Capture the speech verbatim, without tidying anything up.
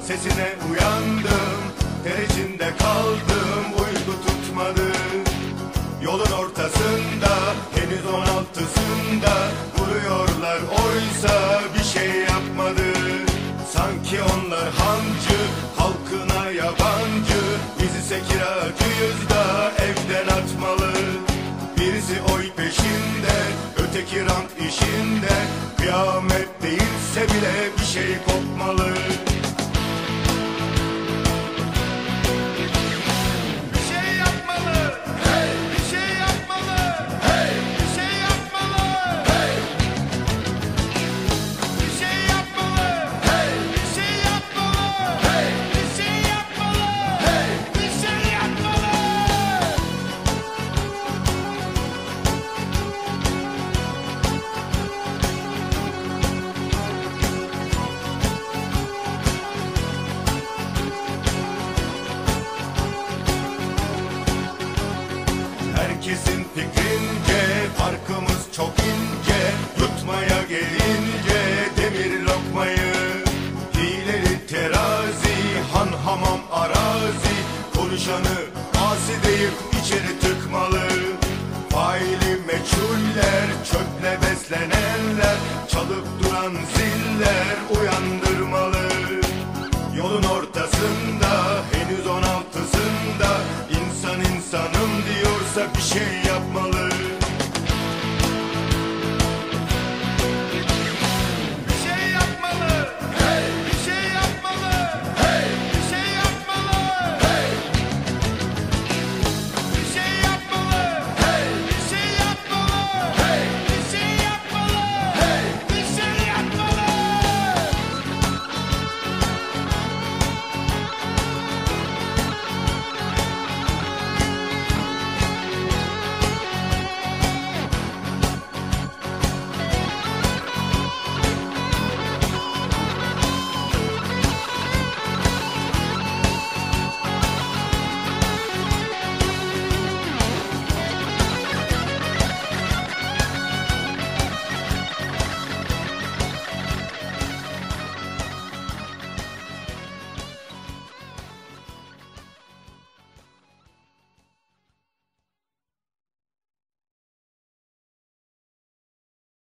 sesine uyandım. Ter içinde kaldım, uyku tutmadı. Yolun ortasında, henüz on altısında vuruyorlar, oysa bir şey yapmadı. Sanki onlar hancı, halkına yabancı. Bizse kiracıyız da evden atmalı. Birisi oy peşinde, öteki rant işinde. Kıyamet değilse bile bir şey kopmalı. Herkesin fikrince farkımız çok ince. Yutmaya gelince demir lokmayı, hileli terazi, han hamam arazi. Konuşanı asi deyip içeri tıkmalı. Faili meçhuller, çöple beslenenler, çalıp duran ziller uyandırmalı. Yolun ortasında, henüz on altısında, insan insanım diyorsa bir şey